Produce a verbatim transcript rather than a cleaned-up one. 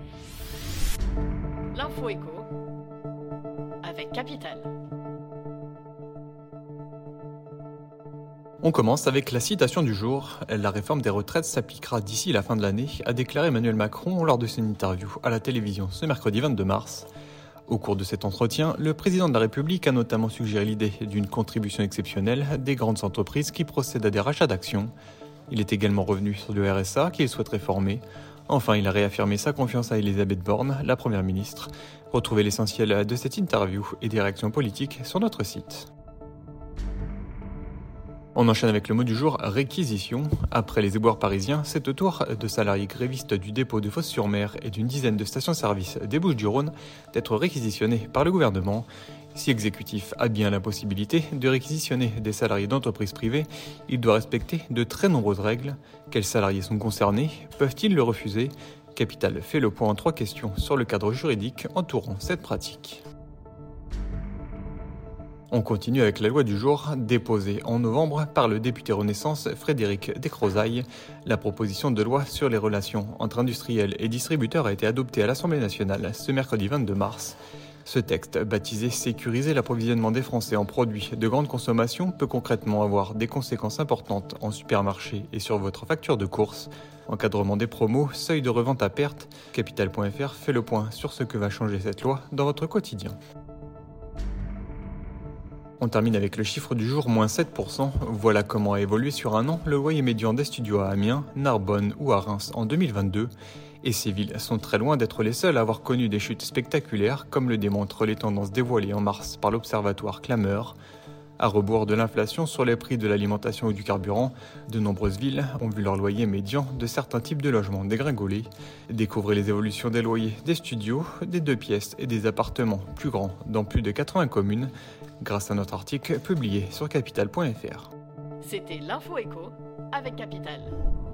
L'info éco avec Capital. On commence avec la citation du jour. La réforme des retraites s'appliquera d'ici la fin de l'année, a déclaré Emmanuel Macron lors de son interview à la télévision ce mercredi vingt-deux mars. Au cours de cet entretien, le président de la République a notamment suggéré l'idée d'une contribution exceptionnelle des grandes entreprises qui procèdent à des rachats d'actions. Il est également revenu sur le R S A qu'il souhaite réformer. Enfin, il a réaffirmé sa confiance à Elisabeth Borne, la première ministre. Retrouvez l'essentiel de cette interview et des réactions politiques sur notre site. On enchaîne avec le mot du jour, réquisition. Après les éboueurs parisiens, c'est au tour de salariés grévistes du dépôt de Fos-sur-Mer et d'une dizaine de stations-service des Bouches-du-Rhône d'être réquisitionnés par le gouvernement. Si l'exécutif a bien la possibilité de réquisitionner des salariés d'entreprises privées, il doit respecter de très nombreuses règles. Quels salariés sont concernés? Peuvent-ils le refuser? Capital fait le point en trois questions sur le cadre juridique entourant cette pratique. On continue avec la loi du jour, déposée en novembre par le député Renaissance Frédéric Descrozaille. La proposition de loi sur les relations entre industriels et distributeurs a été adoptée à l'Assemblée nationale ce mercredi vingt-deux mars. Ce texte, baptisé « Sécuriser l'approvisionnement des Français en produits de grande consommation » peut concrètement avoir des conséquences importantes en supermarché et sur votre facture de course. Encadrement des promos, seuil de revente à perte, Capital point F R fait le point sur ce que va changer cette loi dans votre quotidien. On termine avec le chiffre du jour, moins sept pour cent. Voilà comment a évolué sur un an le loyer médian des studios à Amiens, Narbonne ou à Reims en deux mille vingt-deux. Et ces villes sont très loin d'être les seules à avoir connu des chutes spectaculaires, comme le démontrent les tendances dévoilées en mars par l'observatoire Clameur. À rebours de l'inflation sur les prix de l'alimentation ou du carburant, de nombreuses villes ont vu leur loyer médian de certains types de logements dégringoler. Découvrez les évolutions des loyers des studios, des deux pièces et des appartements plus grands dans plus de quatre-vingts communes, grâce à notre article publié sur Capital point F R. C'était l'info éco avec Capital.